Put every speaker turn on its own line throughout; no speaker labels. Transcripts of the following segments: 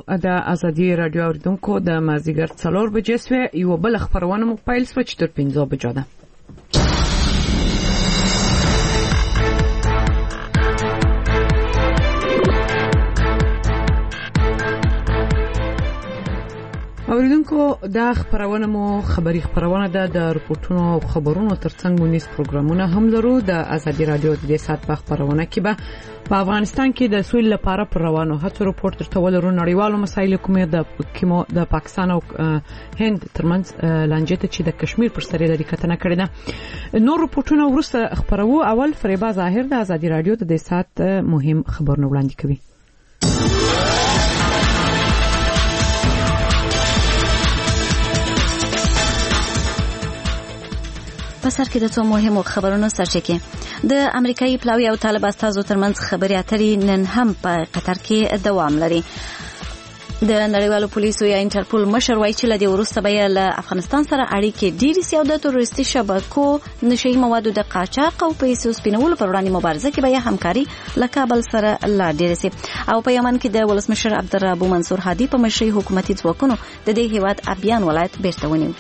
د ازادي رادیو اوریدونکو د مازیګر 4 بجې سوې یو بل خبرونه مو پیل سو چې تر 15 بجو ده. اوریدونکو دا خبرونه مو خبري خبرونه ده د رپورټونو او خبرونو ترڅنګ مونږ پروګرامونه هم لرو. د ازادي رادیو د سات په خبرونه کې به په افغانستان کې د سولې لپاره پر روانو هڅو رپورټ ترته ولرو. نړیوالو مسایلو کومه د پاکستان او هند ترمنځ لانجه چې د کشمیر پر سر لري کتنه کړې ده. نور رپورټونه ورسته خبرو. اول فریبا ظاهر د ازادي رادیو د سات مهم خبرونه وړاندې کوي.
په سر کې د څو مهمو خبرونو سرچینه د امریکایي پلاوی او طالب استازو ترمنځ خبرې اترې نن هم په قطر کې دوام لري. د نړیوالو پولیسو یا انټرپول مشر وایي چې لدی ورسته به له افغانستان سره اړیکې ډېرې سي او د تروریستي شبکو نشئی موادو د قاچاق او پیسو سپینولو پر وړاندې مبارزه کې به همکاري له کابل سره لا ډېرې سي. او په یمن کې د ولسمشر عبدالرب منصور هادي په مشرۍ حکومتي ځواکونو د دې هیواد ابیان ولایت بیرته ونیو.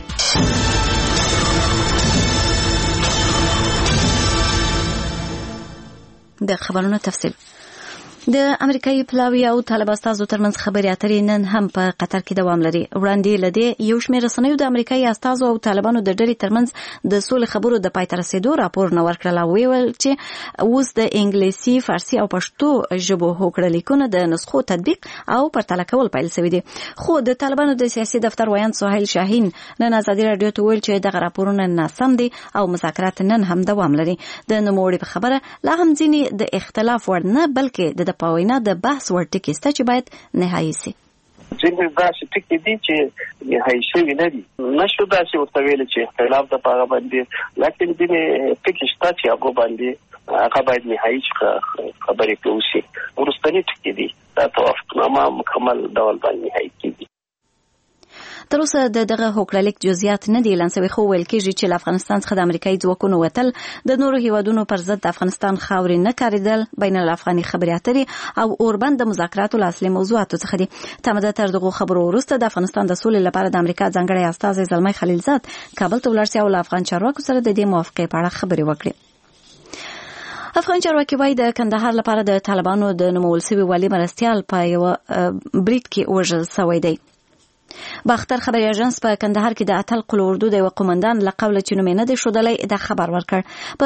د خبرونو تفصیل. د امریکایي پلاوی او طالب استازو ترمنځ خبرې اترې نن هم په قطر کې دوام لري. وړاندې لدی یو شمېر رسنیو د امریکایي استازو او طالبانو د ډلې ترمنځ د سولې خبرو د پای ته رسیدو راپور نو ورکړل او ویل چې اوس د انګلیسي، فارسي او پښتو ژبو هوکړه لیکونه د نسخو تطبیق او پرتله کول پیل شوی دي. خو د طالبانو د سیاسي دفتر ویاند سهیل شاهین نن ازادي رادیو ته ویل چې دغه راپورونه ناسم دي او مذاکرات نن هم دوام لري. د نوموړي په خبره لا هم ځینې د اختلاف وړ نه بلکې د پاوینا د بحث ورټکی سته چې باید نهایی سي.
ځینې داسې ټکي دي چې نهایی شوي نه دي. نشو داسې ورته ویل چې اختلاف د پاغه باندې، لیکن ځینې ټکي شته چې هغه باندې هغه باید نهایی خبرې کوي. ورستنی ټکي دي دا توافقنامه مکمل ډول باندې نهایی کیږي.
تر اوسه دغه هوکړلیک جزئیات نه دي اعلان شوی، خو ویل کېږي چې افغانستان څخه د امریکایي ځواکونو وتل د نورو هیوادونو پر ضد د افغانستان خاورې نه کاریدل بین الافغاني خبرې اترې او اوربند د مذاکراتو له اصلي موضوعاتو څخه دي. تماده تر دغه خبرو وروسته د افغانستان د سولې لپاره د امریکا ځانګړی استازی زلمی خلیلزاد کابل ته ولاړ شي او له افغان چارواکو سره د دې موافقې په اړه خبرې وکړي. افغان چارواکي وايي د کندهار لپاره د طالبانو د نومول شوي والي مرستیال په یو بریټ کې وژل شوی دی. باختر خبري اژانس په کندهار کې د اتل قل اردو د یو قومندان له قوله چې نوم نه دی ښودلی د خبر ورکړ.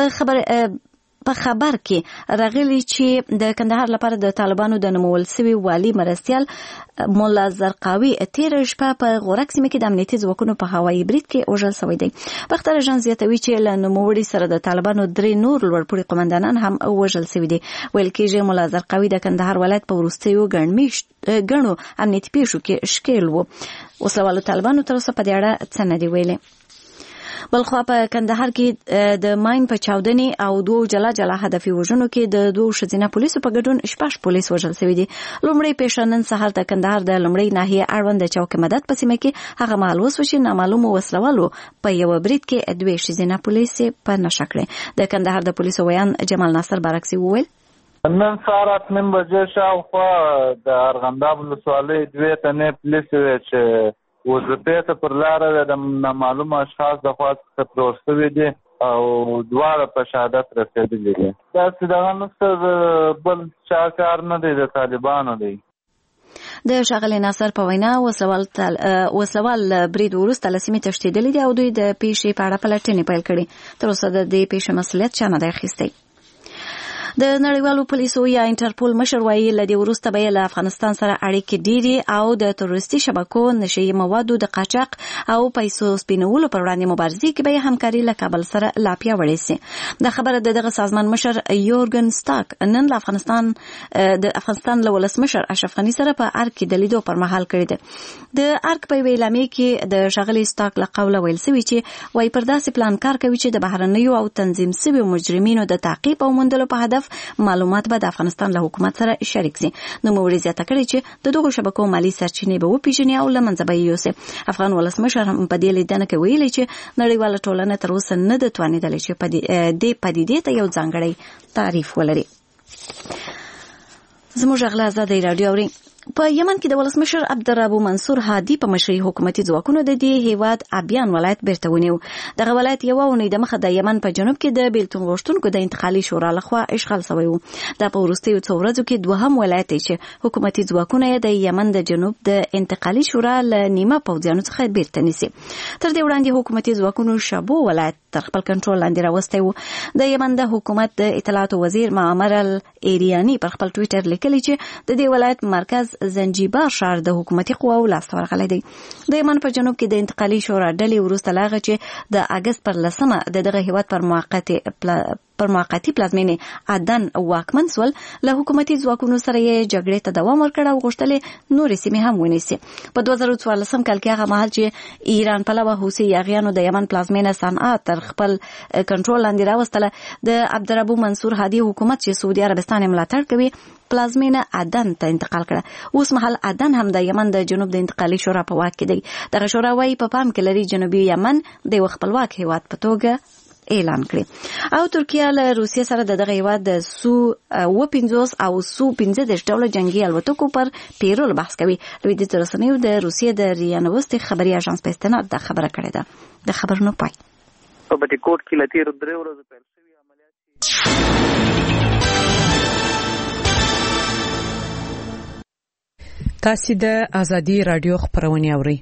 په خبر کې راغلی چې د کندهار لپاره د طالبانو د نومول شوي والي مرستیال مولا زرقاوي تیر شپه په غورک سیمه کې د امنیتي ځواکونو په هوایي بریټ کې وژل شوی دی. باختر اژانس زیاتوي چې له نوموړي سره د طالبانو 3 نور لوړپوړي قومندانان هم وژل شوي دي. ویل کېږي مولا زرقاوي د کندهار ولایت په وروستیو ګڼو امنیتي پیښو کې ښکېل و. وسلوالو طالبانو تر اوسه په دې اړه څه نه دي ویلي. بلخوا په کندهار کې د ماین په چاودنې او 2 جلا هدفي وژنو کې د 2 ښځینه پولیسو په ګډون 6 پولیس وژل شوي دي. لومړی پیښه نن سهار د کندهار د لومړۍ ناحیه اړوند د چوک مدد په سیمه کې هغه مهال وشو چې نامعلومو وسلوالو په یو بریټ کې 2 ښځینه پولیس په نشه کړې. د کندهار د پولیسو ویان جمال ناصر بارکسي وویل
نن سهار 8 بجې شاوخوا د ارغنداب ولسوالۍ 2 تنې پولیس چې وظیفې ته پر لاره د نامعلومه اشخاص د خوا څخه پلور شوي دي او دواړه په شهادت رسېدلي دي. داسې دغه نسته بل چا کار نه دی، د طالبانو دی.
د ښاغلي ناصر په وینا وسلوال برید وروسته له سیمې تښتېدلي دي او دوی د پیښې په اړه پلټنې پیل کړي. تر اوسه د دې پیښې مسؤلیت چا نه دی اخیستی. د نړیوالو پولیسو یا انټرپول مشر وایي لدی وروسته به له افغانستان سره اړیکې ډېرې او د تروریستي شبکو نشئی موادو د قاچاق او پیسو سپینولو پر وړاندې مبارزې کې به همکاري له کابل سره لا پیاوړې سي. د خبره دغه سازمان مشر یورګن سټاک نن د افغانستان له ولسمشر اشرف غني سره په ارګ کې د لیدو پر مهال کړی دی. د ارګ په ویلامې کې د شغلي سټاک له قوله ویل سوي چې وایي پر داسې پلان کار کوي چې د بهرنیو او تنظیم شویو مجرمینو د تعقیب او موندلو په هدف معلومات به د افغانستان له حکومت سره شریک سي. نو موري زیاته کړی چې د دغه شبکو مالی سرچینې به وپیژني او لمنځه به یوسي. افغان ولسمشر هم په دې لیدنه کې ویلي چې نړیواله ټولنه تر اوسه نه ده توانیدلې چې په دې پدیدې ته یو ځانګړی تعریف ولري. زموږ غلا آزادۍ رادیو اوري په یمن کې د ولسمشر عبدالرب منصور هادي په مشرۍ حکومتي ځواکونو د دې هیواد ابیان ولایت بیرته ونیو. دغه ولایت یو اونۍ د مخه د یمن په جنوب کې د بیلتون غوښتونکو د انتقالي شورا لخوا اشغال شوی و. دا په وروستیو څو ورځو کې دوهم ولایت دی چې حکومتي ځواکونه د یمن د جنوب د انتقالي شورا له نیمه پوځیانو څخه بیرته نیسي. تر دې وړاندې حکومتي ځواکونو شابو ولایت تر خپل کنټرول لاندې راوستی و. د یمن د حکومت د اطلاعات وزیر معمر الایریانی پر خپل ټویټر لیکلی چې د دې ولایت مرکز زنجبار شهر د حکومتي قواو لاسته ورغلی دی. د یمن په جنوب کې د انتقالي شورا ډلې وروسته له هغه چې د اګست پر 10 د دغه هیواد پر موقتي پلازمینې عدن واکمن سول، له حکومتي ځواکونو سره یې جګړې ته دوام ورکړ او غوښتل نورې سیمې هم ونیسي. په 2014 کال کې هغه مهال چې ایران پلوه حوثي یاغیانو د یمن پلازمینه صنعا تر خپل کنټرول لاندې راوستله، د عبدالرب منصور هادي حکومت چې سعودي عربستان ملاتړ کوي پلازمینه عدن ته انتقال کړه. اوس مهال عدن هم د یمن د جنوب د انتقالي شورا په واک کې دی. دغه شورا وايي په پام کې لري جنوبي یمن د خپلواک هیواد په توګه اعلان کړي. او ترکیه له روسیې سره دغه هیواد د سو 50 او سو 15 ډول جنگي الوتکو پر پیرول بحث کوي. لویدیځ رسنیو د روسیې د ریا نووستي خبري اژانس په استناد د خبره کړې ده. د خبرونو پای
په بټیکوټ کې لتیر درې ورځې پیل شوی عملیات.
تاسو د ازادي رادیو خبرونه اورئ.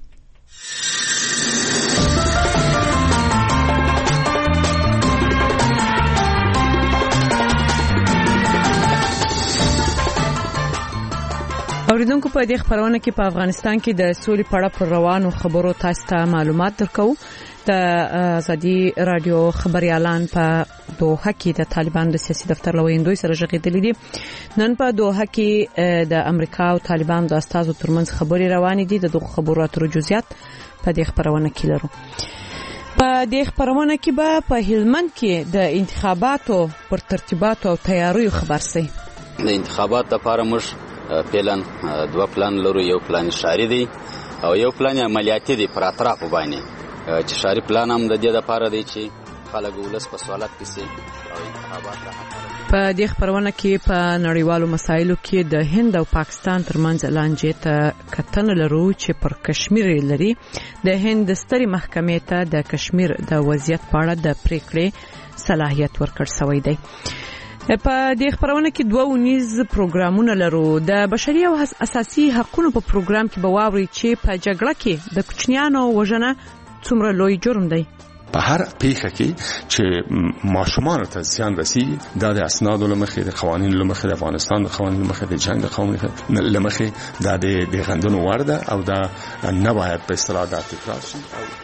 اوریدونکو په دې خبرونه کې په افغانستان کې د سولې په اړه پر روانو خبرو تاسو ته معلومات درکو. د ازادي رادیو خبريالان په دوحه کې د طالبانو د سیاسي دفتر لویندوی سره ژغېدلې دي. نن په دوحه کې د امریکا او طالبانو د استازو ترمنځ خبري روانې دي. د دغه خبرو اترو جزئیات په دې خبرونه کې لرو. په دې خبرونه کې به په هلمند کې د انتخاباتو پر ترتیبات او تیاریو خبر سي.
د انتخابات لپاره موږ پلان دوه پلان لرو. یو پلان شهري دی او یو پلان عملیاتي دی پر اطراف باندې. چې شهري پلان هم د دې لپاره دی چې خلک ولس په سوالات کې سي او انتخابات راځي.
په دې خبرونه کې په نړیوالو مسایلو کې د هند او پاکستان ترمنځ لانجې ته کتنه لرو چې پر کشمیر لري. د هند ستري محکمې ته د کشمیر د وضعیت په اړه د پریکړې صلاحیت ورکړ شوی دی. په دې خبرونه کې دوه ونیز پروګرامونه لرو. د بشري او اساسي حقوقو په پروګرام کې به واوري چې په جګړه کې د کوچنیانو وژنه څومره لوی جرم دی.
په هر پیښه کې چې ماشومان ته زیان رسیږي دا د اسنادو لمخې د قوانینو لمخې د افغانستان د قوانینو لمخې د جنگ د قوانینو لمخې دا د غندنو ورده او دا نه باید په اصطلاح د تکرار شي.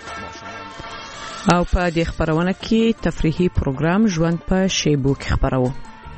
او په دې خبرونه کې تفریحي پروګرام ژوند په شیبو کې خبرو.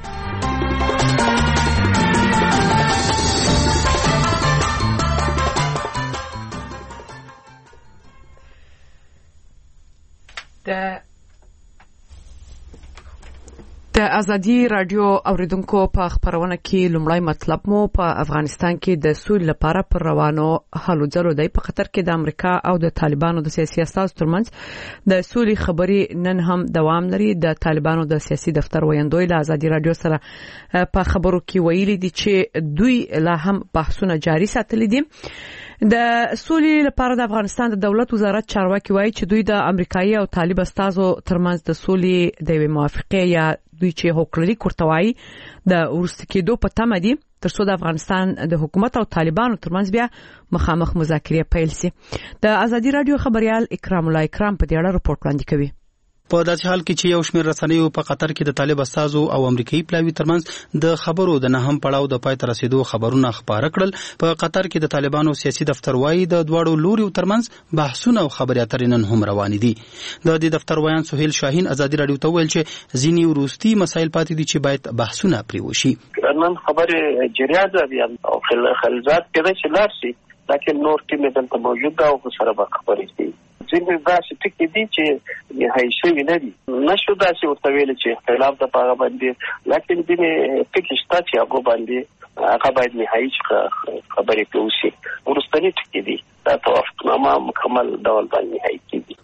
د ازادي رادیو اوریدونکو په خبرونه کې لومړی مطلب مو په افغانستان کې د سولې لپاره پر روانو هلو ځلو دی. په قطر کې د امریکا او د طالبانو د سیاسي استازو ترمنځ د سولې خبري نن هم دوام لري. د طالبانو د سیاسي دفتر ویاندوی له ازادي رادیو سره په خبرو کې ویلي دي چې دوی لا هم بحثونه جاري ساتلي دي. د سولې لپاره د افغانستان د دولت وزارت چارواکي وایي چې دوی د امریکایي او طالب استازو ترمنځ د سولې د موافقه یا دوی چې هوکړه کورتوي د ورست کېدو په تمه دي ترڅو د افغانستان د حکومت او طالبانو ترمنځ بیا مخامخ مذاکرې پیل شي. د ازادي رادیو خبريال اکرام الله اکرام په دې اړه رپورټ وړاندې کوي.
په داسې حال کې چې یو شمېر رسنیو په قطر کې د طالب استازو او امریکایي پلاوي ترمنځ د خبرو د نه هم پړاو د پای ته رسیدو خبرونه خبره کړل. په قطر کې د طالبانو سیاسي دفتر وایي د دواړو لوري ترمنځ بحثونه او خبرې اترې نن هم روان دي. د دې دفتر ویان سهیل شاهین ازادي رادیو ته ویل چې ځینې وروستي مسایل پاتې دي چې باید بحثونه پرې وشي.
نن خبرې جریان دي او خلزات کې چې لارسي لکه نور ټیم دلته موجود او سره به خبرې دي. ځینې داسې ټکي دي چې نهایي شوي نه دي. نشو داسې ورته ویل چې اختلاف د په هغه باندې، لیکن ځینې ټکي شته چې هغه باندې هغه باید نهایي خبرې وشي. وروستني ټکي دي دا توافقنامه مکمل ډول باندې نهایي کیږي.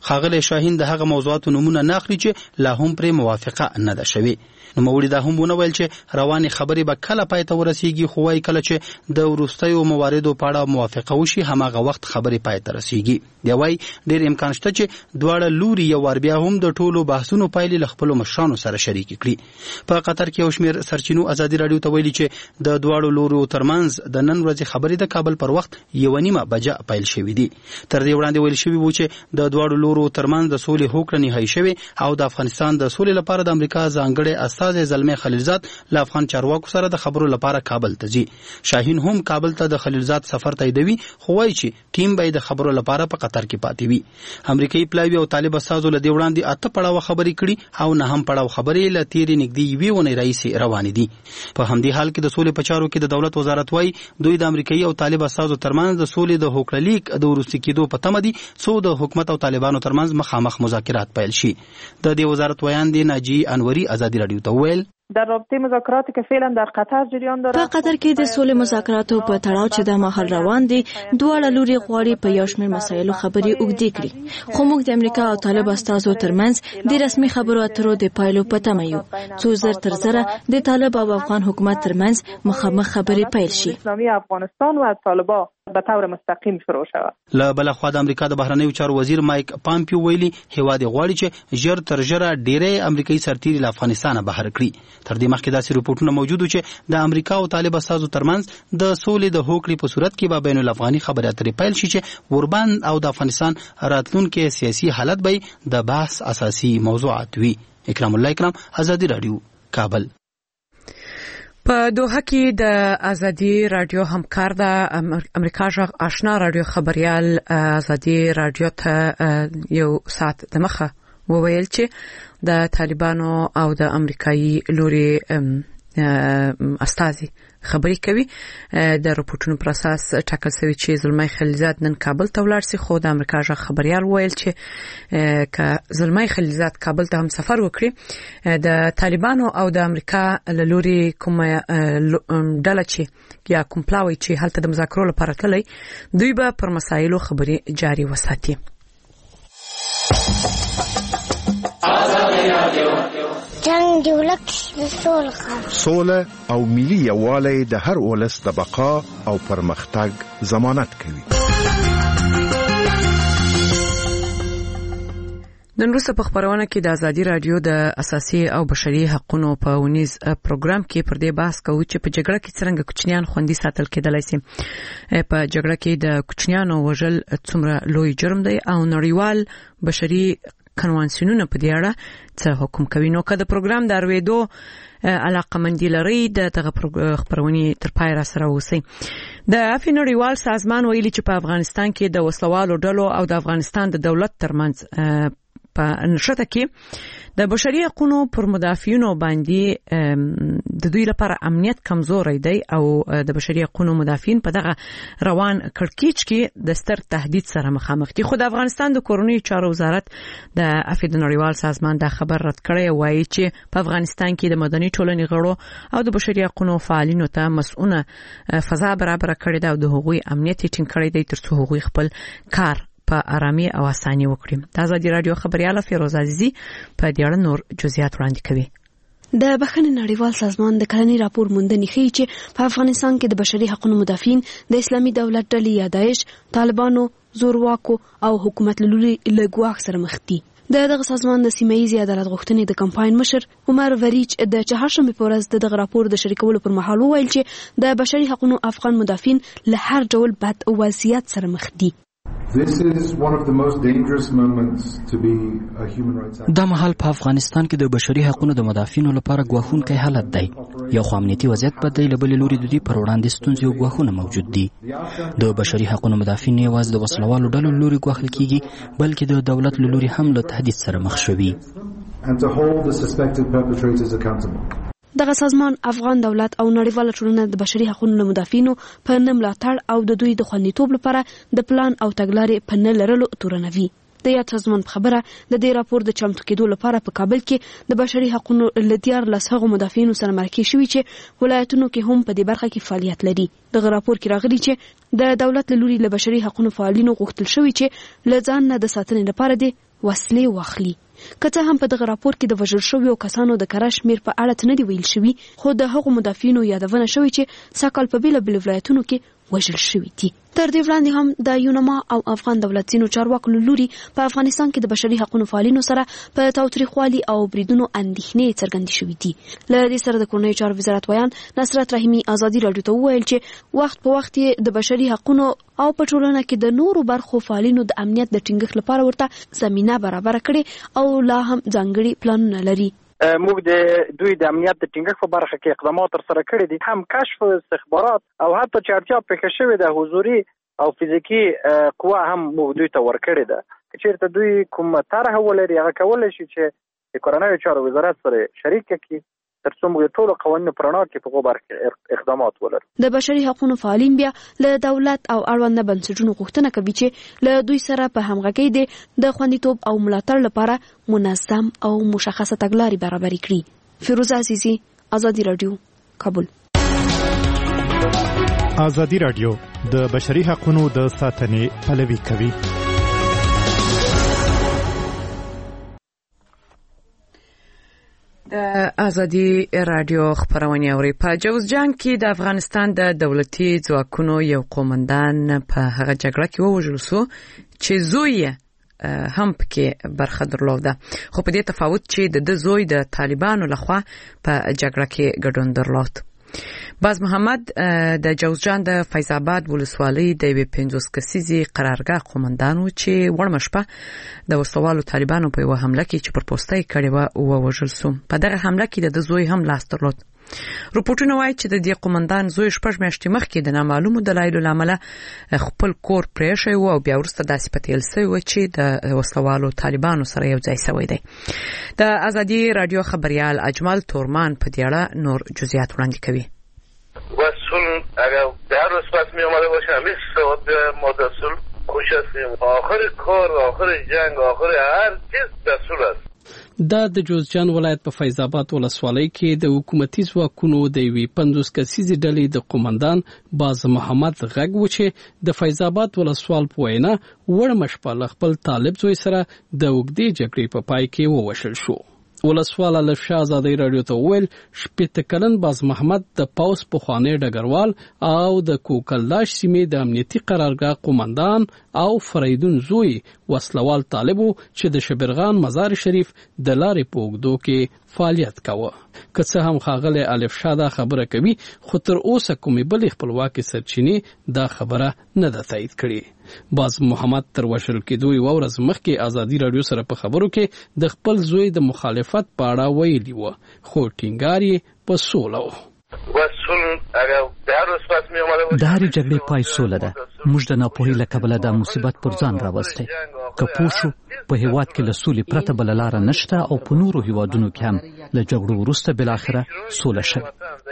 ښاغلی شاهین د هغه موضوعاتو نمونه نه اخلي چې لا هم پرې موافقه نه ده شوې. نوموړي دا هم ونه ویل چې روانې خبرې به کله پای ته ورسیږي، خو وايي کله چې د وروستیو مواردو په اړه موافقه وشي هماغه وخت خبرې پای ته رسیږي. دی وايي ډېر امکان شته چې دواړه لوري یو وار بیا هم د ټولو بحثونو پایلې له خپلو مشرانو سره شریکې کړي. په قطر کې یو شمېر سرچینو ازادي راډیو ته ویلي چې د دواړو لورو ترمنځ د نن ورځې خبرې د کابل پر وخت 1:30 بجه پیل شوې دي. تر دې وړاندې ویل شوي و چې د دواړو لورو ترمنځ د سولې هوکړه نهایي شوې او د افغانستان د سولې لپاره د امریکا ځانګړی استازی زلمی خلیلزاد له افغان چارواکو سره د خبرو لپاره کابل ته ځي. شاهین هم کابل ته د خلیلزاد سفر تاییدوي، خو وايي چې ټیم به د خبرو لپاره په قطر کې پاتې وي. امریکایي پلاوی او طالب استازو له دې وړاندې 8 پړاو خبرې کړي او 9 پړاو خبرې له تیرې نږدې 1 اونۍ راهیسې روانې دي. په همدې حال کې د سولې په چارو کې د دولت وزارت وايي دوی د امریکایي او طالب استازو ترمنځ د سولې د هوکړه لیک د وروستي کېدو په تمه دي څو د حکومت او طالبانو ترمنځ مخامخ مذاکرات پیل شي. د دې وزارت ویان دی ناجی انوري ازادي راډیو ته ویل
در رابطه مذاکراتی که فعلا در قطر جریان داره.
په قطر کې د سولې مذاکراتو په تړاو چې د مهال روان دي، دواړه لوري غواړي په یو شمېر مسایلو خبرې اوږدې کړي، خو موږ د امریکا او طالب استازو ترمنځ د رسمي خبرو اترو د پایلو په تمه یو څو زر تر زره د طالب او افغان حکومت ترمنځ مخامخ خبرې پیل شي.
اسلامي افغانستان و طالبان به طور مستقیم شروع شود.
له بل خوا د امریکا د بهرنیو چارو وزیر مایک پامپیو ویلي هیواد غواړي چې ژر تر ژره ډېرې امریکایي سرتیري له افغانستانه بهر کړي. تر دې مخکې داسې رپورټونه موجود و چې د امریکا او طالب استازو ترمنځ د سولې د هوکړې په صورت کې به بین الافغاني خبرې اترې پیل شي چې وربند او د افغانستان راتلونکي سیاسي حالت به د بحث اساسي موضوعات وي. اکرام الله اکرام، ازادي راډیو، کابل.
په دوحه کې د ازادي رادیو همکار د امریکا ژغ آشنا رادیو خبريال ازادي رادیو ته یو ساعت د مخه وویل چې د طالبانو او د امریکایي لوري استازي خبرې کوي. د رپورټونو پر اساس ټاکل شوی چې زلمی خلیلزاد نن کابل ته ولاړ شي، خو د امریکا ژغ خبريال ویل چې ک زلمی خلیلزاد کابل ته هم سفر وکړي د طالبانو او د امریکا لوري کومه ډله چې یا کوم پلاوی چې هلته د مذاکرو لپاره تللی دوی به پر مسایلو خبرې جاري وساتي.
جنگ دولت سوله او ملي یووالی د هر ولس د بقا او پرمختګ ضمانت کوي.
نن وروسته په خبرونه کې د ازادي رادیو د اساسي او بشري حقوقو په ونیز پروګرام کې پر دې بحث کوو چې په جګړه کې څنګه کوچنیان خوندي ساتل کېدلای شي. په جګړه کې د کوچنیانو وژل څومره لوی جرم دی او نړیوال بشري کنوانسیونونه په دې اړه څه حکم کوي. نو که د پروګرام د ارویدو علاقمندي لري د دغه خبرونه تر پای را سره اوسئ. د عفو نړیوال سازمان ویلي چې په افغانستان کې د وسلوالو ډلو او د افغانستان د دولت ترمنځ په نشته کې د بشري حقوقو پر مدافعینو باندې د دوی لپاره امنیت کمزوري دی او د بشري حقوقو مدافعین په دغه روان کړکېچ کې د ستر تهدید سره مخامخ دي. خو د افغانستان د کورنیو چارو وزارت د عفو نړیوال سازمان دا خبر رد کړی وایي چې په افغانستان کې د مدني ټولنې غړو او د بشري حقوقو فعالینو ته مسؤونه فضا برابر کړې ده او د حقوقي امنیت ټینګ کړی دی ترڅو حقوقي خپل کار په آرامي او اساني وکړي. د ازادي رادیو خبرياله فیروز عزیزی په دې اړه نور جزئیات وړاندې کوي.
د بخښنې نړیوال سازمان د کلنی راپور موندنې ښیي چې په افغانستان کې د بشري حقوقو مدافعین د اسلامي دولت ډلې یا داعش، طالبانو، زورواکو او حکومت له لوري له ګواښ سره مخ دي. دغه سازمان د سیمه‌ییزې عدالت غوښتنې د کمپاین مشر عمر وریچ د چهارشنبه په ورځ دغه راپور د شریکولو پر مهال وویل چې د بشري حقوقو افغان مدافعین له هر ډول بد وضعیت سره مخ دي.
دا مهال په افغانستان کې د بشري حقوقو د مدافعینو لپاره ګواښونکی حالت دی. یو خو امنیتي وضعیت بد دی، له بلې لوري د دوی پر وړاندې ستونزې او ګواښونه موجود دي. د بشري حقوقو مدافعین یوازې د وسلوالو ډلو له لوري ګواښل کېږي، بلکې د دولت له لوري هم له تهدید سره مخ شوي.
دغه سازمان افغان دولت او نړیواله ټولنه د بشري حقوقو مدافعینو په نه ملاتړ او د دوی د خوندیتوب لپاره د پلان او تګلارې په نه لرلو تورنوي. د یاد سازمان په خبره د دې راپور د چمتو کېدو لپاره په کابل کې د بشري حقوقو له 14 مدافعینو سره مرکه شوي چې ولایتونو کې هم په دې برخه کې فعالیت لري. دغه راپور کې راغلي چې د دولت له لوري له بشري حقوقو فعالینو غوښتل شوی چې له ځان نه د ساتنې لپاره وسلې واخلي. که څه هم په دغه راپور کې د وژل شویو کسانو د کره شمېر په اړه څه نه دي ویل شوي، خو د هغو مدافعینو یادونه شوې چې سږکال په بېلابېلو ولایتونو کې وژل شوي دي. تر دې وړاندې هم د یونما او افغان دولت ځینو چارواکو له لوري په افغانستان کې د بشري حقوقو فعالینو سره په تاوتریخوالي او بریدونو اندېښنې څرګندې شوې دي. له دې سره د کورنیو چارو وزارت ویان نصرت رحیمي ازادي راډیو ته وویل چې وخت په وخت یې د بشري حقوقو او په ټولنه کې د نورو برخو فعالینو د امنیت د ټینګښت لپاره ورته زمينه برابر کړي او لا هم ځانګړي پلانونه لري.
موږ د دوی د امنیت د ټینګښت په برخه کې اقدامات ترسره کړي دي، هم کشف استخبارات او حتی چې اړتیا پېښه شوې ده حضوري او فزیکی قوه هم موږ دوی ته ورکړې ده. که چېرته دوی کوم طرح ولري هغه کولی شي چې د کورنیو چارو وزارت سره شریک کړي ترڅو موږ ټول قوانینو په رڼا کې په هغو برخه اقدامات ولرو.
د بشري حقوقو فعالین بیا له دولت او اړونده بنسټونو غوښتنه کوي چې له دوی سره په همغږۍ د خوندیتوب او ملاتړ لپاره منظم او مشخصه تګلارې برابرې کړي. فیروزه عزیزی، ازادي راډیو، کابل.
ازادي راډیو د بشري حقوقو د ساتنې پلوي کوي.
د ازادي راډیو خبرونه اوري. په جوزجان کې د افغانستان د دولتي ځواکونو یو قومندان په هغه جګړه کې ووژل شو چې زوی هم پکې برخه درلوده، خو په دې تفاوت چې د زوی د طالبانو لخوا په جګړه کې ګډون درلود. باز محمد د جوزجان د فیض آباد ولسوالۍ د 50 کسیزي قرارګاه قومندان و چې وړمه شپه د وسوالو طالبانو په یوه حمله کې چې پر پوسټۍ کړې و ووژل شو. په دغه حمله کې د زوی هم لاس درلود. رپورټونه وایي چې د دې قومندان زوی 6 میاشتې مخکې د نامعلومو دلایلو له امله خپل کور پرېښی و او بیا وروسته داسې پتیل شوی و چې د وسوالو طالبانو سره یو ځای شوی دی. د ازادي راډیو خبريال اجمل تورمان په دې اړه نور جزئیات وړاندې کوي.
وصول اگر در روز پس می اومده باشه همیشه سواد ما دستور خوش هستیم. آخر کار، آخر جنگ، آخر هر چیز دستور است.
دا د جوزجان ولایت په فیض آباد ولسوالۍ کې د حکومتي ځواکونو د 50 کسیزې ډلې د قومندان باز محمد غږ و چې د فیض آباد ولسوال په وینا وړمه شپه خپل طالب زوی سره د اوږدې جګړې په پای کې ووژل شو. ولسوال الفشا ازادي راډیو ته ویل 80 کلن باز محمد د پاوس پخوانی ډګروال او د کوکلداش سیمې د امنیتي قرارګاه قومندان او فریدون زوی وسلوال طالبو چې د شبرغان مزار شریف د لارې په اوږدو کې فعالیت کاوه. که څه هم ښاغلی الفشا دا خبره کوي، خو تر اوسه کومې بلې خپلواکې سرچینې دا خبره نه ده تایید کړې. باز محمد تر وژل کېدو یوه ورځ مخکې ازادي راډیو سره په خبرو کې د خپل زوی د مخالفت په اړه ویلي و، خو ټینګار یې په سوله و.
د هرې جګړې پای سوله ده. موږ د ناپوهۍ له کبله دا مصیبت پر ځان راوستی. که پوه شو په هیواد کې له سولې پرته بله لاره نشته او په نورو هیوادونو کې هم له جګړو وروسته بالاخره سوله شوه.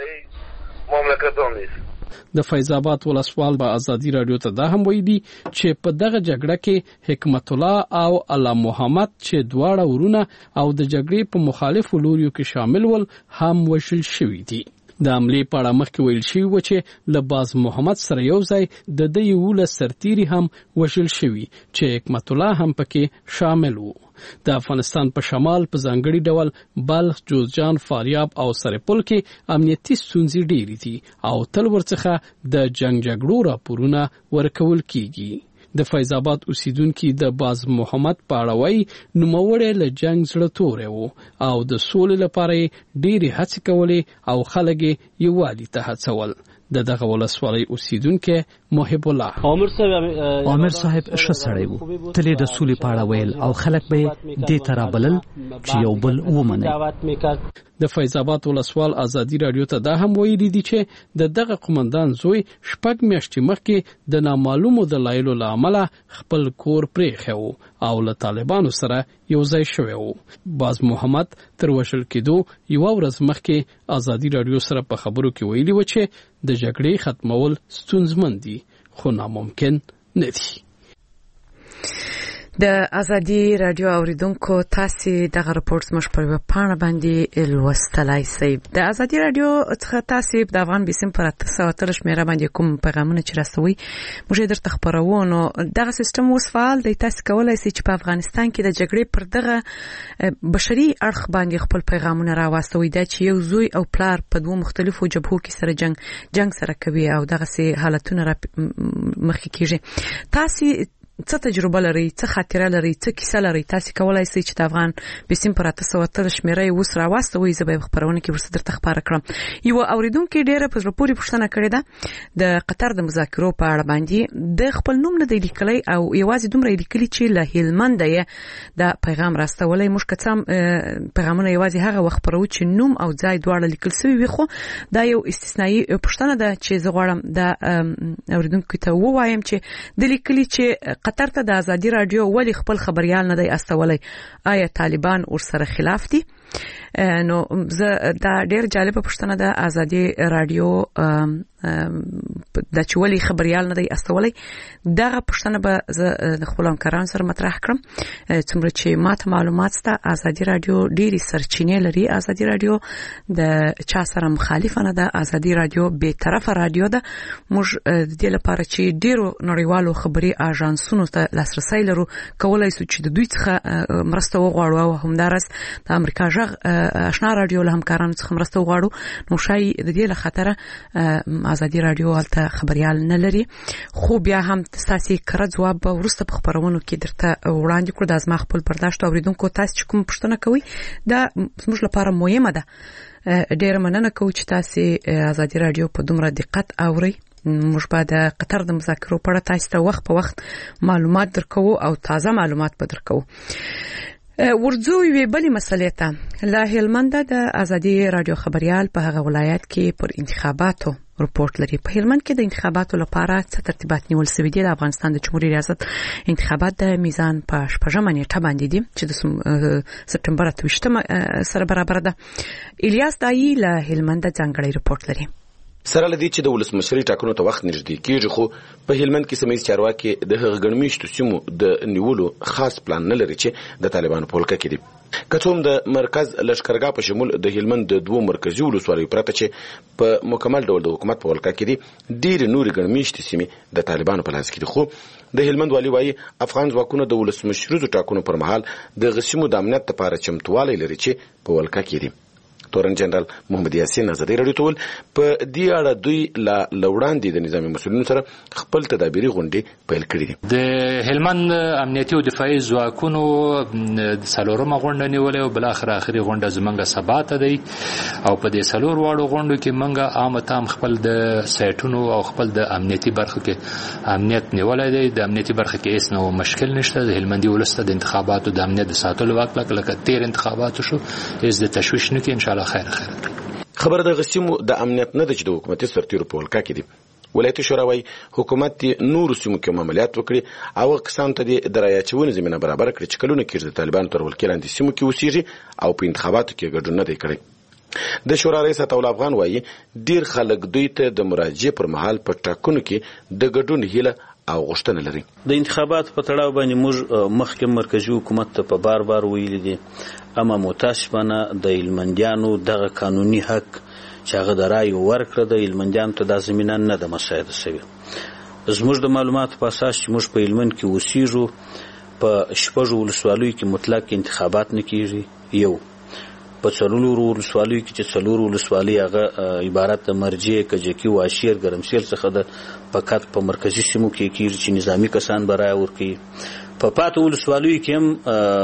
د فیض آباد ولسوال به ازادي راډیو ته دا هم ویلي چې په دغه جګړه کې حکمت الله او الله محمد چې دواړه ورونه او د جګړې په مخالفو لوریو کې شامل ول هم وژل شوي دي. د حملې په اړه مخکې ویل شوي و چې له باز محمد سره یو ځای د ده 11 سرتیري هم وژل شوي چې حکمت الله هم پکې شامل وو. د افغانستان په شمال په ځانګړي ډول بلخ، جوزجان، فاریاب او سرپل کې امنیتي ستونزې ډېرې دي او تل ورڅخه د جګړو راپورونه ورکول کیږي. د فیض آباد اوسیدونکي د باز محمد په اړه وایي نوموړی له جنګ زړه توری و او د سولې لپاره ډېرې هڅې کولې او خلک یې یووالي ته هڅول. د دغه ولسوالۍ اوسیدونکی محب الله
عامر صاحب ښه سړی و، تل یې د سولې په اړه ویل او خلک به یې دې ته رابلل چې یو بل ومني.
د فیض آباد ولسوال ازادي راډیو ته دا هم ویلي دي چې د دغه قومندان زوی 6 میاشتې مخکې د نامعلومو دلایلو له امله خپل کور پرېښی و او له طالبانو سره یو ځای شوی و. باز محمد تر وژل کېدو یوه ورځ مخکې ازادي راډیو سره په خبرو کې ویلي و چې د جګړې ختمول ستونزمن دي خو ناممکن نه دي.
د ازادي رادیو اوریدونکو تاسو دغه راپورټ مش په پاڼه باندې لوستلای شئ. د ازادي رادیو څخه تاسو د افغان بیسیم پر 313 شمیره باندې کوم پیغامونه چې راستوي موږ درته خبرو. نو دغه سیستم اوس فعال دی. تاسو کولای شئ چې په افغانستان کې د جګړې پر دغه بشري اړخ باندې خپل پیغامونه راوستوي. دا چې یو زوی او پلار په دوه مختلفو جبهو کې سره جنگ سره کوي او دغه سي حالتونه را مخکې کیږي. تاسو څه تجربه لري، څه خاطره لري، څه کیسه لري؟ تاسو کولای شئ چې د افغان بیسیم پر 313 شمیره اوس راوستوي. زه به خبرونه کې ورسره درته خبره کړم. یو اوریدونکو ډیره په پوری پوښتنه کړې ده د قطر د مذاکرو په اړه باندې. د خپل نوم نه دی لیکلی او یوازې دومره لیکلی چې له هلمند یې د پیغام راستولای. موږ کڅم پیغامونه یوازې هغه وخت پرو چې نوم او ځای دواړه لیکل شوی وي. خو دا یو استثنایی پوښتنه ده چې زه غواړم د اوریدونکو ته ووایم چې د لیکلی چې قطر ته د ازادي رادیو ولی خپل خبريال نه دی استولای. آیا طالبان ورسره خلاف دي؟ نو زه دا ډیر جالبه پوښتنه ده. ازادي رادیو د چولي خبريال نه دی استولای. دغه پوښتنه به زه د خپل همکارانو سره مطرح کړم. څومره چې ماته معلومات سته ازادي رادیو ډیری سرچینې لري. ازادي رادیو د چا سره مخالفه نه ده. ازادي رادیو به طرفه رادیو ده. موږ د دې لپاره چې ډیرو نړیوالو خبري اژانسونو ته لاسرسي لرو کولای شو چې د دوی څخه مرسته وغواړو او همدارس د امریکا ژغ آشنا رادیو له همکارانو څخه مرسته وغواړو. نو شای د دې له خاطره ازادي رادیو هلته خبريال نه لري. خو بیا هم تاسو کړه جواب به ورسته په خبرونو کې درته وړاندې کړو. د ازما خپل برداشت اوریدونکو تاسو کوم پوښتنه کوي دا موږ لپاره مهمه ده. ډیر مننه کوم چې تاسو ازادي رادیو په دومره دقت اوري. موږ به د قطر د مذاکرو په اړه تاسو ته وخت په وخت معلومات درکو او تازه معلومات به درکو. ورځو یوې بلې مسلې ته له هلمند د ازادي رادیو خبريال په هغه ولایت کې پر انتخاباتو رپورت لري. په هلمند کې د انتخاباتو لپاره څه ترتیبات نیول شوي دي؟ د افغانستان د جمهوریت ریاست انتخابات د میزان په 8مه نیټه باندې دي چې د سپتمبر 28 سره برابر ده. الیاس دایی له هلمند ځانګړی رپورت لري.
سره لدی چې د ولسمشري ټاکنو ته وخت نږدې کیږي خو په هلمند کې سیمه چارواکي د هغه ګڼمیشتو سیمو د نیولو خاص پلان نه لري چې د طالبانو په ولکه کې دي. کڅوم د مرکز لشکرګاه په شمول د هلمند د دوه مرکزي ولسوالیو پرته چې په مکمل ډول د حکومت په ولکه کې دي ډېر نور ګڼمیشتي سیمې د طالبانو په لاس کې دي. خو د هلمند والی وايي افغان ځواکونه د ولسمشري ټاکنو پر مهال د غسیمو د امنیت لپاره چمتووالی لري چې په ولکه کې دي. تورن جنرال محمد یاسین ازادي رادیو ټول په دې اړه دوی لا لوړاندې د نظامی مسؤلینو سره خپل تدابیري غونډې پیل کړې دي.
د هلمند امنیتي او دفاعي ځواکونو د څلورمه غونډه نیولې او بل اخري غونډه زمونږ سبا ته دی او په دې څلور واړو غونډو کې موږ عامه تام خپل د سایټونو او خپل د امنیتي برخه کې امنیت نیولای دی. د امنیتي برخه کې هیڅ نو مشکل نشته. د هلمندي ولسته د انتخاباتو د امنیت د ساتلو واک لکه تیر انتخاباتو شو هیڅ د تشویش نه کې ان شاء الله خیر.
خبر د غسیمو د امنیت نه د چې د حکومتي سرتیرو په ولکه کې دي. ولایتي شورا وايي حکومت نور سیمو کې عملیات وکړي او کسان ته د درایاچونې زمينه برابر کړي چې کلونه کې د طالبان تر ولکې لاندې سیمو کې اوسېږي او په انتخاباتو کې ګډون نه دی کړی. د شورا رئیس عطاءالله افغان وايي ډیر خلک دوی ته د مراجعه پر مهال په ټاکنو کې د ګډون هیله او غوښتنه لري.
د انتخابات په تړاو باندې موږ مخکې مرکزی حکومت ته په بار ویلي دي اما متاسفانه د هلمندیانو دغه قانوني حق چې هغه د رایې ورکړه د هلمندیانو ته د زمینه نه د مساعده شوی. زموږ د معلوماتو په اساس چې موږ په هلمند کې اوسېږو په شپږو ولسوالیو کې مطلق انتخابات نه کیږي. یو په څلورو ولسوالیو کې چې څلور ولسوالۍ هغه عبارت د مرجع کجکی واشیر ګرمسیر څخه د فقط په مرکزی سیمو کې کیږي چې نظامی کسان برای ورکوي. په پاتو ولسوالیو کې هم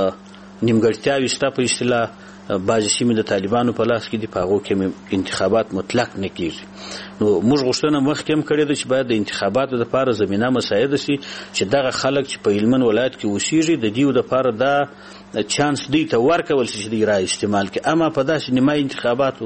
نیمګړتیاوې شته. په اصطلاح بعضې سیمې د طالبانو په لاس کې دي په هغو کې انتخابات مطلق نه کیږي. نو موږ غوښتنه مخکې هم کړې ده چې باید د انتخاباتو دپاره زمینه مساعده شي چې دغه خلک چې په هلمند ولایت کې اوسېږي د دیو دپاره دا چانس دوی ته ورکول شي چې دوی رای استعمال کړي. اما په داسې نیمه انتخاباتو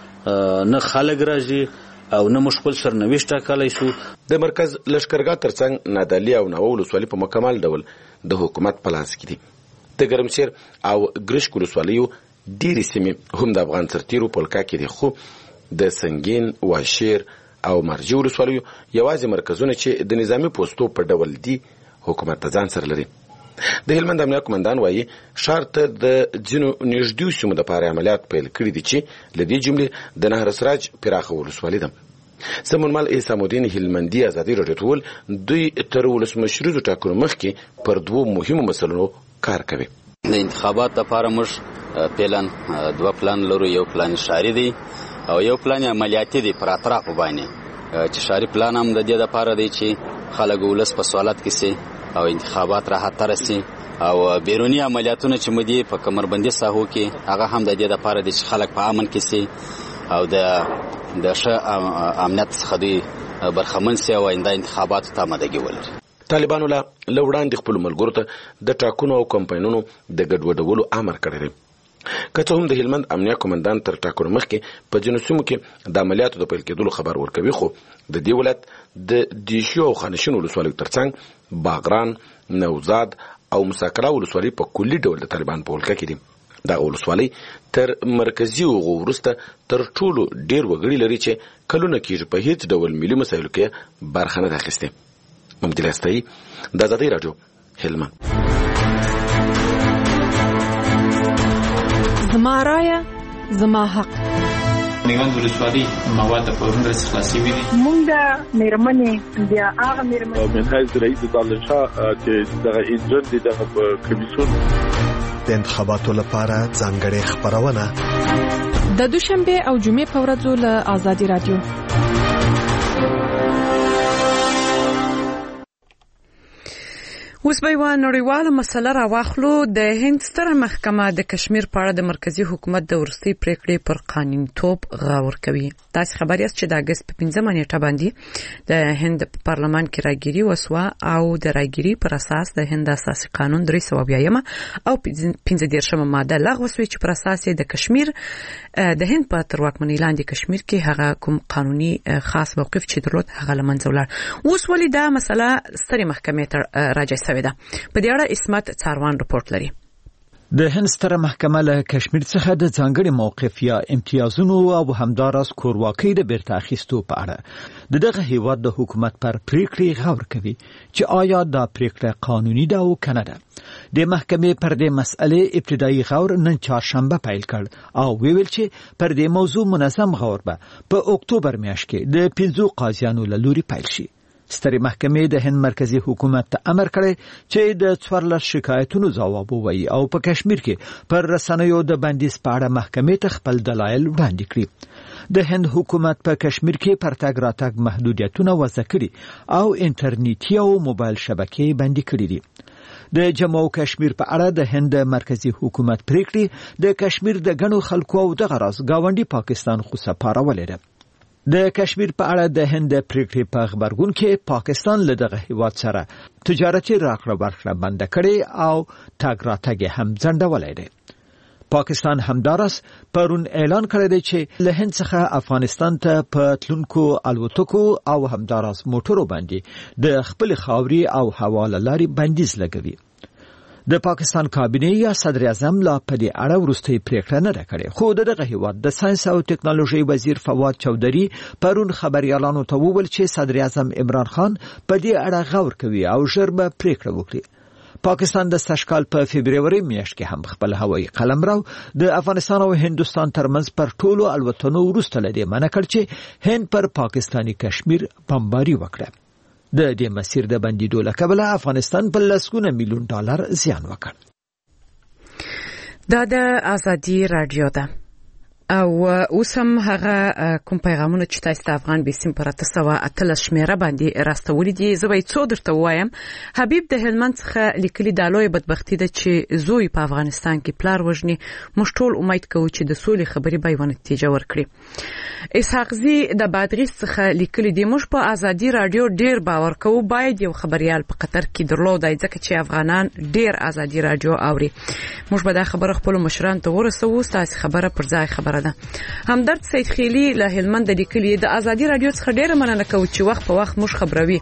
نه خلک راځي او نه موږ خپل سرنوشت ټاکلی شو.
د مرکز لشکرګاه ترڅنګ نادعلي او ناوه ولسوالۍ په مکمل ډول د حکومت په لاس کې دي. د ګرمسیر او ګرشک ولسوالیو ډېرې سیمې هم د افغان سرتیرو په ولکه کې دي. خو د سنګین، واشیر او مرجع ولسوالیو یوازې مرکزونه چې د نظامی پوستو په ډول دي حکومت ته ځان سره لري. د هلمند امنیه قومندان وایي ښار ته د ځینو نږدې سیمو دپاره عملیات پیل کړي دي چې له دې جملې د نهر سراج پراخه ولسوالي ده. سمونمل حسام الدین هلمندي ازادي راډیو ته وویل دوی تر ولسمشریزو ټاکنو مخکې پر دوو مهمو مسلو کار کوي.
د انتخابات لپاره موږ پلان دوه پلان لرو، یو پلان ښاري دی او یو پلان عملیاتي دی پر اطرافو باندې، چې ښاري پلان هم د دې لپاره دی چې خلک ولس په سوالات کې سي او انتخابات راحت تر سي، او بیرونی عملیاتونه چې مودي په کمربندي ساحو کې هغه هم د دې لپاره دی چې خلک په امن کې سي او د امنیت څخه دی برخمن سي او آینده انتخاباتو ته آمادګي ولري.
طالبانو له وړاندې خپل ملګرو ته د ټاکنو او کمپاینونو د ګډوډولو امر کړی دی. که څه هم د هلمند امنیه قومندان تر ټاکنو مخکې په ځینو سیمو کې د عملیاتو د پیل کېدلو خبر ورکوي، خو د دې ولایت د دیشو او خانشین ولسوالیو ترڅنګ باغران، نوزاد او مساکره ولسوالۍ په کلي ډول د طالبان په ولکه کې دي. دغه ولسوالۍ تر مرکزي هغو وروسته تر ټولو ډېر وګړي لري چې کلونه کېږي په هېڅ ډول ملي مسایلو کې برخه نه ده اخیستې. ممدل استایي، د ازادۍ راډیو، هلمند.
زما رایه زما حق.
میوند ولسوالۍ مواد په ورن رس خلاصي وي.
مونږ د میرمنې بیا هغه میرمنې
منهاج رئیس دالشاه چې دغه انجن دي دغه کمیسیون
د انتخاباتو لپاره ځانګړې خبرونه
د دوشنبه او جمعې په ورځو له ازادي رادیو.
اوس به یوه نړیواله مسله راواخلو. د هند ستره محکمه د کشمیر په اړه د مرکزی حکومت د وروستۍ پریکړې پر قانونیتوب غور کوي. تاسو خبر یاست چې د اگست په 15 نیټه باندې د هند په پارلمان کې راګيري وسوه او د راګيري پر اساس د هند اساسي قانون 320 او 15 ماده لغوه شوه چې پر اساس د کشمیر د هند په تر واکمنۍ لاندې کشمیر کې هغه کوم قانوني خاص موقف چې درلود هغه لمنځه ولاړ. اوس ولې دا مسله ستره محکمې ته راځي په دې اړه اسمت څاروان رپورت لري.
د هند ستره محکمه له کشمیر څخه د ځانګړي موقف یا امتیازونو او همداراز کورواکۍ د بیرته اخیستو په اړه دغه هیواد د حکومت پر پریکړې غور کوي چې آیا دا پریکړه قانوني ده او کنه ده. د محکمې پر دې مسئله ابتدایي غور نن چهارشنبه پیل کړ او ویل چې پر دې موضوع منظم غور به په اکتوبر میاشت کې د 15 قاضیانو له لوري پیل شي. سترې محکمې د هند مرکزی حکومت ته امر کړی چې د 14 شکایتونو ځواب ووایي او په کشمیر کې پر رسنیو د بندیز په اړه محکمې ته خپل دلایل وړاندې کړي. د هند حکومت په کشمیر کې پر تګ راتګ محدودیتونه وضع کړي او انټرنیټي او موبایل شبکې بندي کړي دي. د جموں او کشمیر په اړه د هند مرکزی حکومت پریکړې د کشمیر د غنو خلکو او د غراز گاونډي پاکستان خو سپارولې ده. د کشمیر په اړه د هند پریکړې په خبرګون کې پاکستان له دغه هیواد سره تجارتي راکړه ورکړه بند کړي او تګ راتګ هم ځنډولې ده. پاکستان همدارس پرون اعلان کړی دی چې له هند څخه افغانستان ته په تلونکو الوتکو او همدارس موټرو باندې د خپل خاوري او حواله لاري بندیز لګوي. د پاکستان کابینه یا صدر اعظم لا په دې اړه وروستۍ پریکړه نه کړې، خو دغه هیواد د ساينس او ټکنالوژي وزیر فواد چودري پرون خبريالانو ته وویل چې صدر اعظم عمران خان په دې اړه غور کوي او ژر به پریکړه وکړي. پاکستان د سشکال په فبرवरी میاشت کې هم خپل هوایي قلمرو د افغانستان او هندستان ترمنځ پر ټولو الوتنو وروسته لدی منع کړ چې هند پر پاکستانی کشمیر بمباري وکړه. د دې مسیر د بندیدو له کبله افغانستان په لسګونه میلیون ډالر زیان وکړ.
دا د ازادي رادیو ده او اوس هم هغه کوم پیغامونه چې تاسو د افغان بیسیم پر 908 شمیره باندې راستولې دي زه به څو درته وایم. حبیب د هلمند څخه لیکلي د لوی بدبختی ده چې زوی په افغانستان کې پلار وژني. موږ ټول امید کوو چې د سولې خبرې به یو نتیجه ورکړي. اسحاق زی د بادغیس څخه لیکلي دي موږ په ازادي رادیو ډیر باور کوو باید یو خبريال په قطر کې درلودای ځکه چې افغانان ډیر ازادي رادیو اوري. موږ به دا خبره خپل مشران ته ورسوو. تاسو خبره پر ځای خبره ده. همدرد سید خیلی له هلمند لیکلي د ازادي رادیو څخه ډیره مننه کوو چې وخت په وخت موږ خبروي.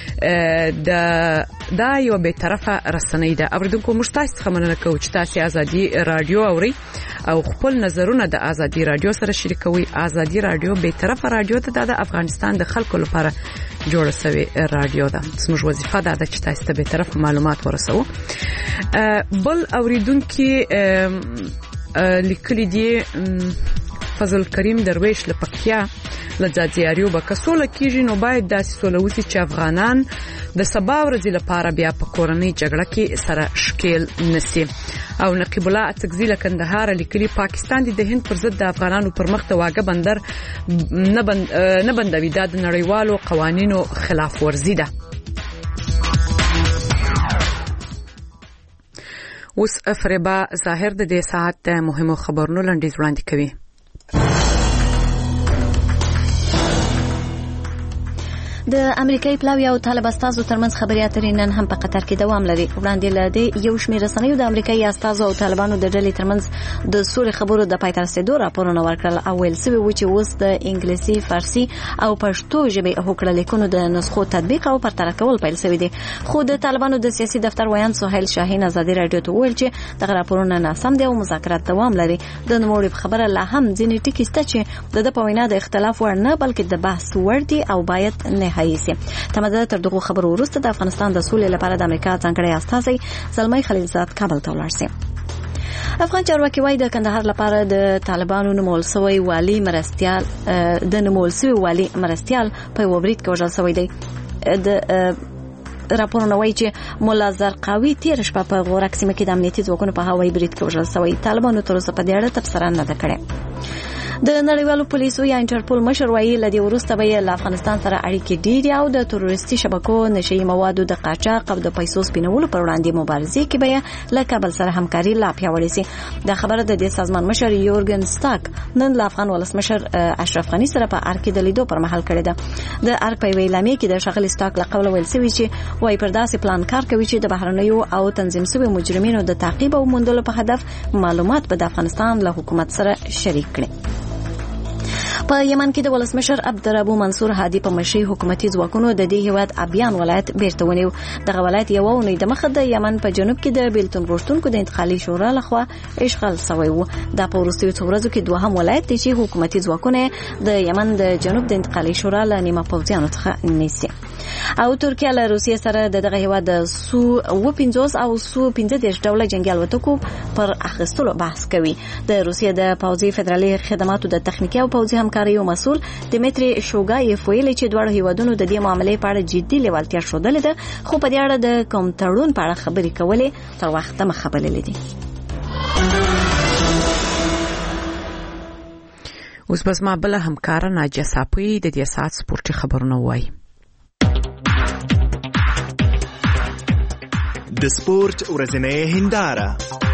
دا یو به طرفه رسنۍ ده. اوریدونکو موږ تاسو څخه مننه کوو چې تاسو ازادي رادیو اوري او خپل نظرونه د ازادي رادیو سره شریکوي. ازادي رادیو به طرفه رادیو ته د افغانستان د خلکو لپاره جوړه شوی رادیو ده. زموږ وظیفه ده چې تاسو ته به طرف معلومات ورسوو. بل اوریدونکو لیکلي دي فضل کریم درویش لپکیا لځاځیاریو بکسوله کیږي نو باید داسې سولوسي چې افغانان د سبا ورځې لپاره بیا په کورنۍ جګړه کې سره شکیل نسی. او نقیب الله اڅکزی له کندهار لیکلي پاکستان د هند پر ضد د افغانانو پر مخ ته واګه بندر نه بندوي دا د نړیوالو قوانینو خلاف ورزي ده. اوس فریبا ظاهر د دې ساعت مهمو خبرونو لنډیز وړاندې کوي.
د امریکایي پلاوی او طالب استازو ترمنځ خبري اترې نن هم په قطر کې دوام لري. وړاندې لدې یو شمېر رسنیو د امریکایي استازو او طالبانو د ډلې ترمنځ د سولې خبرو د پای ته رسیدو راپورونه ورکړل او ویل شوی و چې اوس د انګلیسي، فارسي او پښتو ژبې هوکړه لیکونو د نسخو تطبیق او پرتله کول پیل شوی دی. خو د طالبانو د سیاسي دفتر ویان سهیل شاهین ازادي رادیو ته ویل چې دغه راپورونه ناسم دي او مذاکرات دوام لري. د نوموړي خبره لا هم ځینې ټکي شته چې د په وینا د اختلاف وړ نه بلکې د بحث وړ دي او باید نهایي شي. تمدد تر دغه خبرو وروسته د افغانستان د سولې لپاره د امریکا ځانګړی استازی زلمی خلیلزاد کابل ته ولاړ شي. افغان چارواکي وايي د کندهار لپاره د طالبانو نومول شوی والي مرستيال په وبریت کې وژل شوی دی. د راپورونه وايي چې مولا زرقاوي تیر شپه په غورک سیمه کې د امنیتي ځواکونو په هوایي بریټ کې وژل شوی. طالبانو تر اوسه په دې اړه تبصره نه ده کړې. د نړیوالو پولیسو یا انټرپول مشر وايي لدی ورسته به له افغانستان سره اړیکې ډېرې او د تروریستي شبکو نشئی موادو د قاچاق او د پیسو سپینولو پر وړاندې مبارزې کې به له کابل سره همکاري لا پیاوړې شي. دا خبره د دې سازمان مشر یورګن سټاک نن له افغان ولسمشر اشرف غنی سره په ارګ کې د لیدو پر مهال کړی ده. د ارګ په ویلامې کې د شغل سټاک له قوله ویل شوی چې وايي پر داسې پلان کار کوي چې د بهرنیو او تنظیم شوی مجرمینو د تعقیب او موندلو په هدف معلومات به د افغانستان له حکومت سره شریک کړي. په یمن کې د ولسمشر عبدالربو منصور هادي په مشرۍ حکومتي ځواکونو د دې هیواد ابیان ولایت بیرته ونیو. دغه ولایت یو اونۍ د مخه د یمن په جنوب کې د بیلتون غوښتونکو د انتقالي شورا لخوا اشغال شوی و. دا په وروستیو څو ورځو کې دوهم ولایت دی چې حکومتي ځواکونه د یمن د جنوب د انتقالي شورا له نیمه پوځیانو څخه نیسي. او ترکیه له روسیې سره دغه هیواد د سو 50 او سو 15 ډوله جنگي الوتکو پر اخیستلو بحث کوي. د روسیې د پوځي فدرالي خدماتو د تخنیکي او پوځي همکاریو مسؤل دمیتری شوګایف ویلي چې دواړو هیوادونو د دې معاملې په اړه جدي لیوالتیا ښودلې ده خو په دې اړه د کوم تړون په اړه خبرې کولې تر وخته مخه بللې دي.
اوس بس ما بل همکار ناجیه صاحب د دې ساعت سپورتي خبرونه وایي.
د سپورت ورځنۍ هنداره.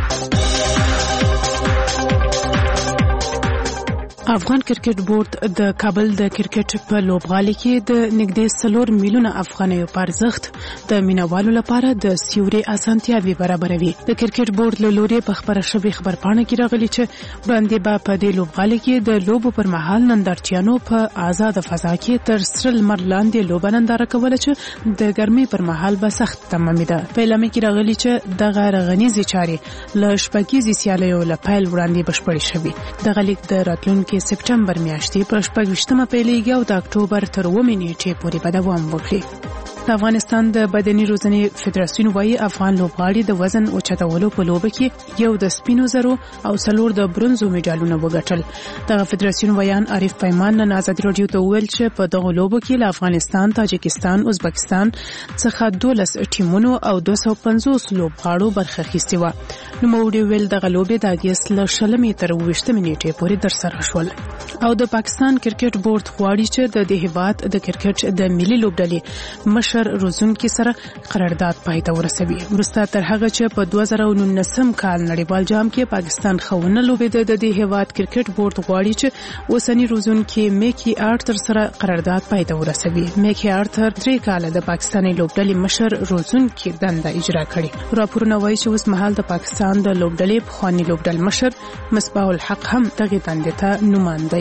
افغان کرکټ بورډ د کابل د کرکټ په لوبغالي کې د نږدې 4 میلیونه افغانیو په ارزښت د مینوالو لپاره د سیوري اسانتیاوي برابروي. د کرکټ بورډ له لوري په خبره شوی خبرپاڼه کې راغلي چې وړاندې به په دې لوبغالي کې د لوبو پر مهال نندارچیانو په آزاد فضا کې تر سر لمر لاندې لوبه ننداره کوله چې د ګرمۍ پر مهال به سخت تمامیده. په اعلامیه کې راغلي چې دغه رغنیزي چارې له شپږیزې سیالیو له پیل وړاندې بشپړې شوې. دغه لیک د راتلونکي سپټمبر میاشتې په 28مه پیلېږي او د اکتوبر تر 9 نیټې پورې به دوام وکړي. د افغانستان د بدني روزنې فدراسیون وايي افغان لوبغاړي د وزن اوچتولو په لوبه کې یو د سپینو زرو او 4 د برونزو میډالونه وګټل. دغه فدراسیون ویان عارف پیمان نن آزادي رادیو ته ویل چې په دغه لوبو کې له افغانستان، تاجکستان، ازبکستان څخه 12 ټیمونو او 250 لوبغاړو برخه اخیستې و. نو موږ ویل دغه لوبې د اگست له 20 تر 20 نیټې پورې ترسره شول. او د پاکستان کرکټ بورډ غواړي چې د هیواد د کرکټ د ملي لوبډلې مشر روزونکي سره قرارداد پای ته ورسوي. وروسته تر هغه چې په 2019 کال نړیوال جام کې پاکستان خونه لوبېده د دې هیواد کرکټ بورډ غواړي چې اوسنی روزونکي میکی آرتر سره قرارداد پای ته ورسوي. میکی آرتر 3 کال د پاکستاني لوبډلې مشر روزونکي دنده اجرا کړې. راپورونه وایي چې اوس مهال د پاکستان د لوبډلې پخوانی لوبډل مشر مصباح الحق هم دغه دنده ته نمائندګي.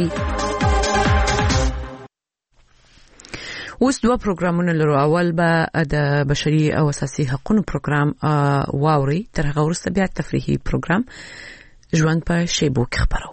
اوس دوه پروګرامونه لرو. اول به د بشري او اساسي حقوقو پروګرام واوري، تر هغه وروسته بیا تفریحي پروګرام ژوند په شیبو کې خبرو.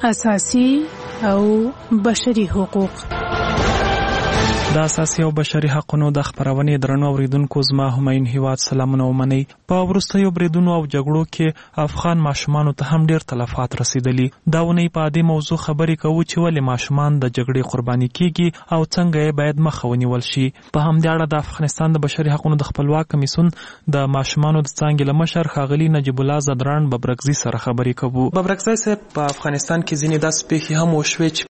اساسي او بشري حقوق.
د اساسي او بشري حقوقو د خبرونې درنو اوریدونکو زما همایون هیواد سلامونه ومني. په وروستیو بریدونو او جګړو کې افغان ماشومانو ته هم ډیر تلفات رسیدلي. دا ونی په دې موضوع خبرې کوو چې ولې ماشومان د جګړې قرباني کیږي او څنګه یې باید مخه ونیول شي. په همدې اړه د افغانستان د بشري حقوقو د خپلواک کمیسیون د ماشومانو د څنګه لمشر خاغلی نجیب الله زدران ببرکزي سره خبرې کوو. ببرکزي صاحب، په افغانستان کې ځینې داسې پیښې هم وشوې چې